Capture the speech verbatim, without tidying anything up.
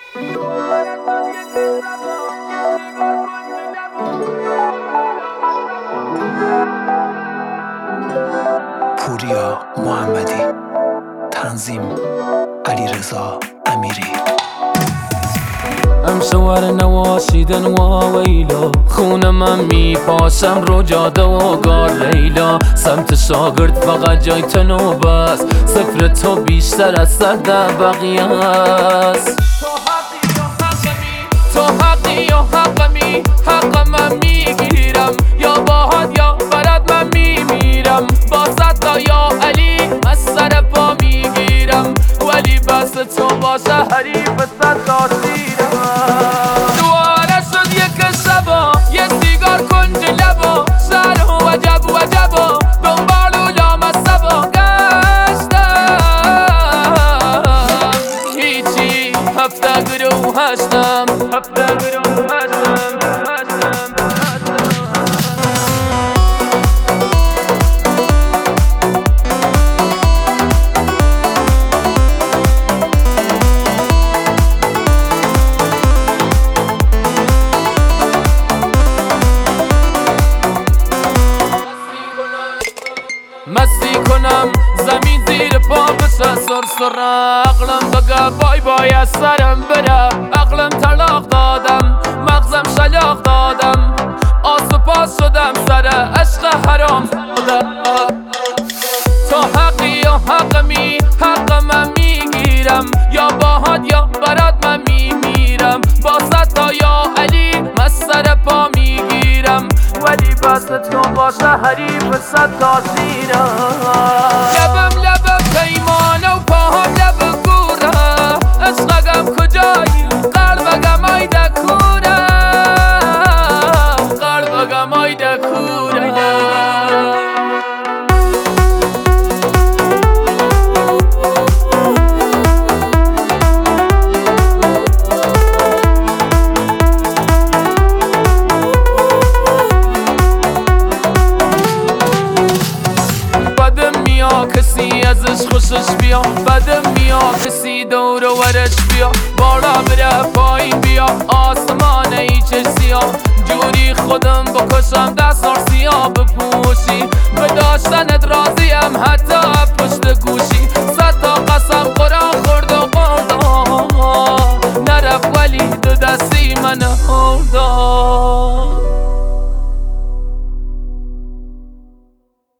پوریا محمدی، تنظیم علیرضا امیری. امشوار نواشیدن و ویلا، خون من میپاشم رو جاده و گار لیلا. سمت شاگرد فقط جای تنو بس، صفر تو بیشتر از صد بقیه است. تو حقی یا حقمی، حق من میگیرم، یا باهات یا برات من میمیرم. با صد تا یا علی از سر پا میگیرم، ولی بس تو باشه حریف صد تا سیرم. دواره شد یک شبا، یه سیگار کنج لبا، شهر و وجب وجبا، دنبال اولام از سبا گشتم. هیچی هفته گروه هشتم، هفته گروه هشتم هشتم مستی کنم زمین زیر پا بشه سرسر. عقلم بگه بای بای از سرم بره، عقلم طلاق دادم، مغزم شلاق دادم، آس و پاس شدم سر عشق حرام. تو حقی یا حقمی، حق من میگیرم، یا باهات یا برات من میمیرم. با صد تا یا علی من سر پا میگیرم، ولی بس تو باشه حریف صد تا سیرم. لبم لب پیمانه و پاهم لب گوره، عشقم کجایی قلبم آیده کوره، قلبم آیده کوره. کسی ازش خوشش بیا، بدم بیا کسی دور و ورش بیا، بالا بره پایین بیا، آسمان ایچش سیاه. جوری خودم بکشم دستار سیاه بپوشی، به داشتنت راضیم.